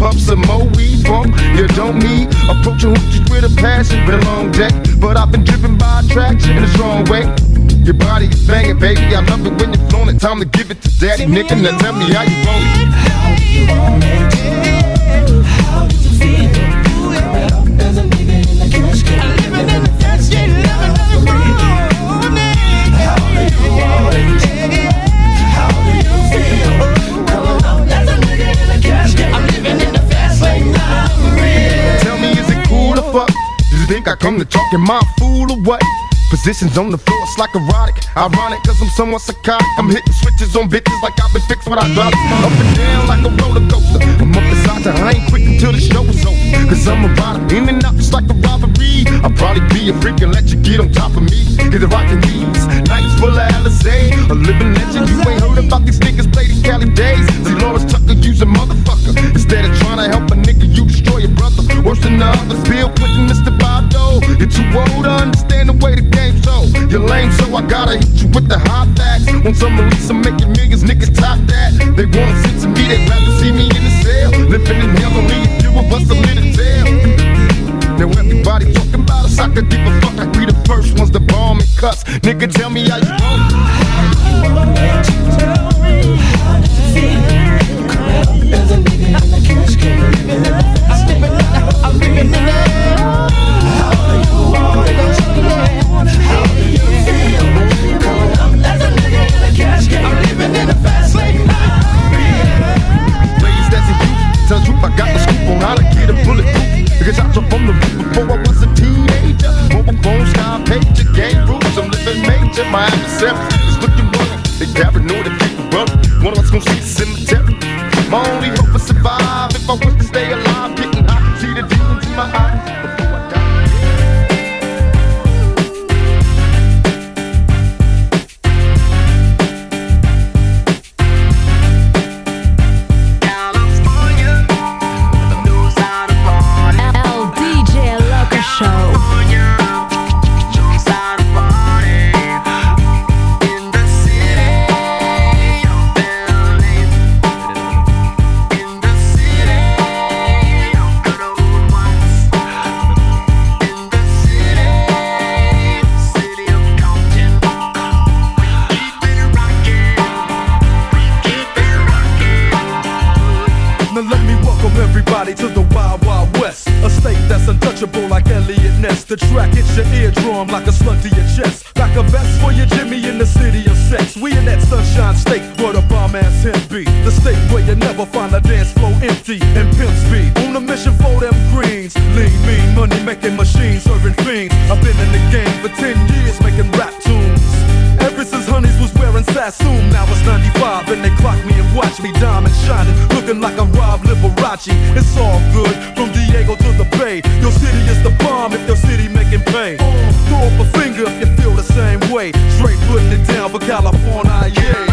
[SPEAKER 4] puff some more weed from. You don't need approaching hoochies with a passion. Been a long day, but I've been driven by attraction in a strong way. Your body is banging, baby. I love it when you're flown it. Time to give it to daddy, nigga. Now tell me how you want it.
[SPEAKER 12] How you want it? How do you feel? Coming up as a nigga in the cash can. Living in the cash can, living as a morning. How do you want it? How do you feel? Coming up as a nigga in the cash can. I'm living in the fast lane, now I'm real.
[SPEAKER 4] Tell me, is it cool to fuck? Do you think I come to talk in my fool or what? Positions on the floor, it's like erotic. Ironic, cause I'm somewhat psychotic. I'm hitting switches on bitches like I've been fixed when I drop it. Up and down like a roller coaster. I'm up inside her, I ain't quick until the show is over. Cause I'm a rider, in and out just like a robbery. I'll probably be a freak and let you get on top of me. Get it rockin' these nights full of Alizé. A living legend, you ain't heard about these niggas play these Cali days. See Lawrence Tucker, use a motherfucker. Instead of trying to help a nigga, you destroy your brother. Worse than the others, Bill Clinton, Mr. Bado. You're too old to understand the way the game so. You're lame, so I gotta hit you with the hot facts. Want some release, I'm making millions, niggas top that. They wanna sit to me, they'd rather see me in the cell. Living in hell, only a few of us are lit in jail. Now everybody talking about us, I could give a fuck. I be the first ones to bomb and cuss. Nigga, tell me how you want it.
[SPEAKER 12] How you want it? Tell me how do you feel? Coming up as a nigga in the cash can. Living in the fast lane, I'm living in the. How do you want it? How do you feel? Coming up as a nigga in the cash can. I'm living in the fast lane,
[SPEAKER 4] Raised as a youth, tell the truth, I got the scoop on how to get a bulletproof. Because I dropped from the roof before I was a teenager. Mobile phone, style, pager, game rules. I'm living major, my adversaries is looking running. They paranoid if people run. One of us gon' see the cemetery. My only hope is survive. If I was to stay alive, getting hot, see the demons in my eyes before I die.
[SPEAKER 7] To the Wild Wild West, a state that's untouchable like Elliot Ness. The track hits your eardrum like a slug to your chest. Like a vest for your Jimmy in the city of sex. We in that sunshine state where the bomb ass him be. The state where you never find a dance floor empty and pimp speed. On a mission for them greens. Lean, mean, money making machines, serving fiends. I've been in the game for 10 years making rap tunes. Ever since Honeys was wearing Sassoon, now it's 95 and they clock me and watch me diamond shining, looking like a Rob Liberace. It's all good, from Diego to the Bay. Your city is the bomb if your city making pay. Throw up a finger if you feel the same way. Straight putting it down for California, yeah.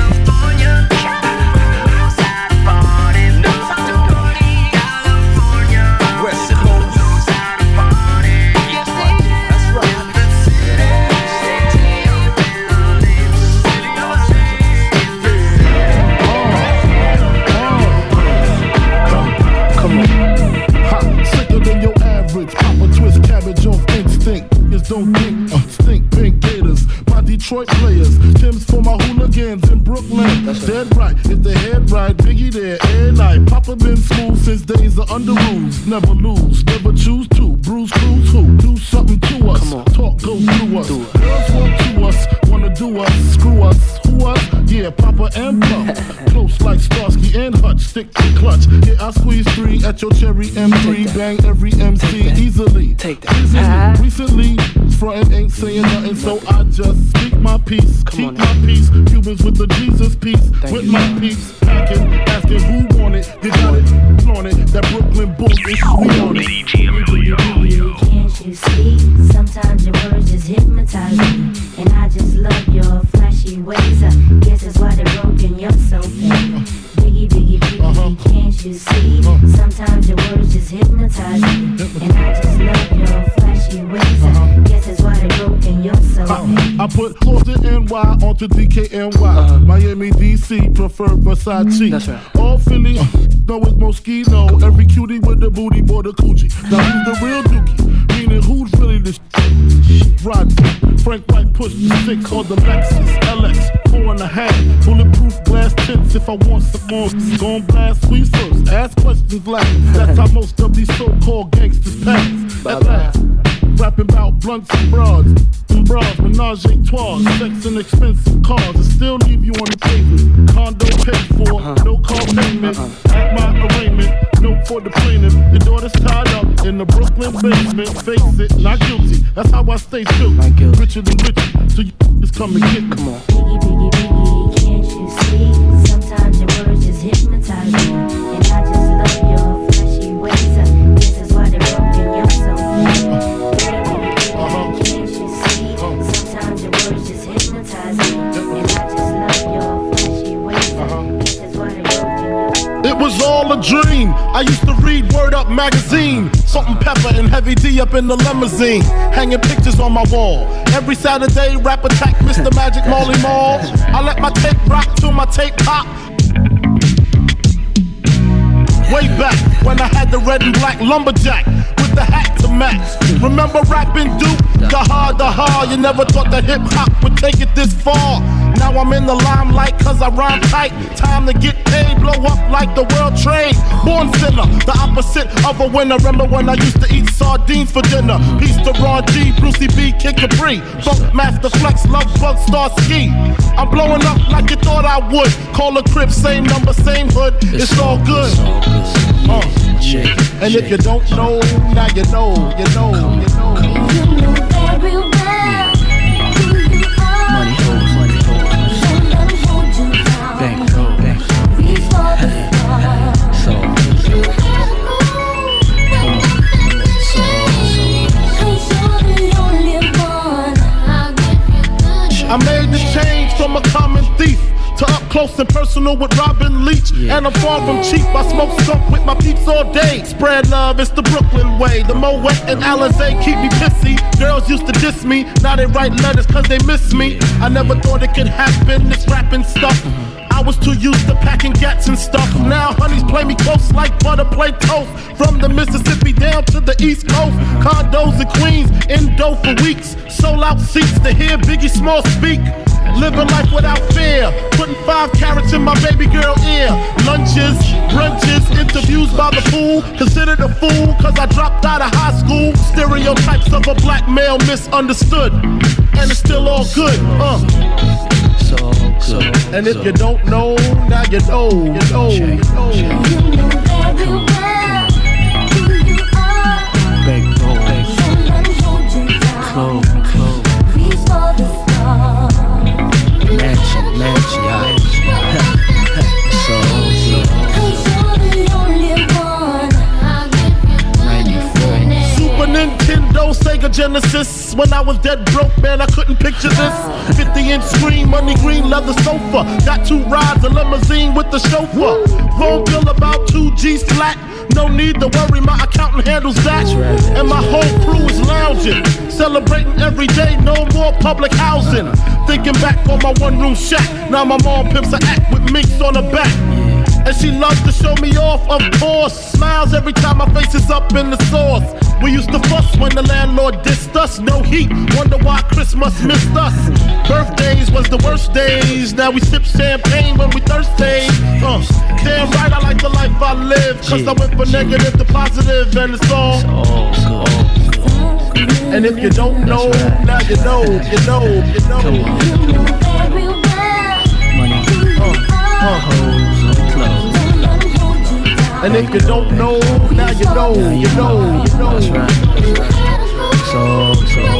[SPEAKER 19] Don't think, stink pink gators. My Detroit players, Tim's for my hooligans in Brooklyn. Dead right, if the head right, Biggie there, every night. Papa been smooth since days of under rules. Never lose, never choose to. Bruce Cruz who? Do something to us. Talk goes through us. Girls want to us, wanna do us, screw us. Who us? Yeah, Papa and Pump. Close like Starsky and Hutch, stick to clutch. Yeah, I squeeze 3 at your cherry M3. Bang every MC easily. Take that. Recently, frontin' ain't saying nothing, so I just speak my peace. Keep my peace. Cubans with the Jesus peace. With my peace. Packing, asking who want it. You got it, flaunt it. That Brooklyn bull is sweet on it.
[SPEAKER 2] Can't you see? Sometimes your words just hypnotize me. And I just love your flashy ways. I guess that's why they're broken. You're so fake. Biggie, biggie, biggie, can't you see? Sometimes your words just hypnotize me. And I just love your flashy ways. I guess that's why they're broken. You're so fake.
[SPEAKER 19] I put Austin NY onto DKNY. Miami, DC, prefer Versace.
[SPEAKER 9] That's right.
[SPEAKER 19] All Philly, know it's Moschino. Every cutie with the booty, boy, the coochie. Now who's the real dookie? Meaning who's really the Rod, Frank White push the 6 on the Lexus LX 4.5. Bulletproof glass tints if I want some more. Gon' blast sweet first, ask questions last. That's how most of these so-called gangsters pass. At last, rapping about blunts and broads. Bras, menage a trois, sex and expensive cars, and still leave you on the pavement. Condo paid for, no car payment. At my arraignment, note for the plaintiff. Your daughter's tied up in the Brooklyn basement. Face it, not guilty. That's how I stay true. Richer than rich, so you just come and get me. Come on.
[SPEAKER 2] Biggie, biggie, biggie, can't you see? Sometimes your words just hypnotize me, and I just love your flashy ways. This is why they're broken, you're so mean.
[SPEAKER 19] It was all a dream. I used to read Word Up magazine. Salt and Pepper and Heavy D up in the limousine. Hanging pictures on my wall. Every Saturday, rap attack Mr. Magic Marley Marl. I let my tape rock till my tape pop. Way back when I had the red and black lumberjack with the hat to match. Remember rapping Duke? The hard, you never thought that hip hop would take it this far. Now I'm in the limelight cause I rhyme tight. Time to get paid, blow up like the world trade. Born sinner, the opposite of a winner. Remember when I used to eat sardines for dinner? Peace to Ron G, Brucey B, Kid Capri, Funk Master Flex, Love Bug, Star Ski. I'm blowing up like you thought I would. Call a crib, same number, same hood. It's all good. And if you don't know, now you know, you know, you know.
[SPEAKER 2] You know very well who you are.
[SPEAKER 9] Money hoes.
[SPEAKER 2] Don't let 'em hold you down.
[SPEAKER 9] Bank roll.
[SPEAKER 2] Reach for the stars.
[SPEAKER 9] So.
[SPEAKER 2] You had to go. Cause you're the only one. I'll give you good.
[SPEAKER 19] I made the change from a common thief to up close and personal with Robin Leach. And I'm far from cheap, I smoke skunk with my peeps all day. Spread love, it's the Brooklyn way. The Moet and Alizé keep me pissy. Girls used to diss me, now they write letters cause they miss me. I never thought it could happen, this rapping stuff. I was too used to packing gats and stuff. Now honeys play me close like butter play toast. From the Mississippi down to the East Coast. Condos in Queens, in dough for weeks. Sold out seats to hear Biggie Small speak. Living life without fear, putting 5 carats in my baby girl ear. Lunches, brunches, interviews by the pool. Considered a fool cause I dropped out of high school. Stereotypes of a black male misunderstood. And it's still all good,
[SPEAKER 9] So
[SPEAKER 19] and if you don't know, now you know, you know, you know.
[SPEAKER 2] You know very well who you are.
[SPEAKER 9] bank roll.
[SPEAKER 2] Don't let 'em hold you down.
[SPEAKER 9] Close.
[SPEAKER 2] Reach for the stars.
[SPEAKER 9] Mansion, So.
[SPEAKER 2] Cause you're the only one. I'll give you good.
[SPEAKER 9] 94.
[SPEAKER 19] Super Nintendo, Sega Genesis. When I was dead broke, man, I couldn't picture this. 50-inch screen, money green leather sofa. Got 2 rides, a limousine with the chauffeur. Phone bill about 2 G's flat. No need to worry, my accountant handles that. And my whole crew is lounging, celebrating every day, no more public housing. Thinking back on my one-room shack. Now my mom pimps an act with minks on her back. And she loves to show me off, of course. Smiles every time my face is up in the sauce. We used to fuss when the landlord dissed us. No heat, wonder why Christmas missed us. Birthdays was the worst days. Now we sip champagne when we thirsty. Damn right, I like the life I live. Cause I went from negative to positive, and it's all good. And if you don't know, now you know, you know, you know.
[SPEAKER 2] You know very well who you are.
[SPEAKER 9] Close.
[SPEAKER 2] Don't let 'em hold you down.
[SPEAKER 19] And if you don't know, now you know, you know, you know.
[SPEAKER 9] That's right. So.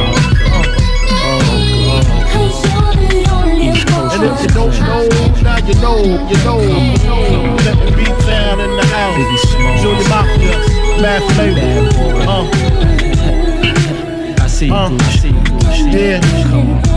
[SPEAKER 2] Cause you're the only one.
[SPEAKER 19] And if you don't know, now you know, you know, you know. Setting beats down in the house.
[SPEAKER 9] Biggie Small.
[SPEAKER 19] Junior Mafia, Mad Flavor.
[SPEAKER 9] I see you,
[SPEAKER 19] yeah.
[SPEAKER 9] Come on.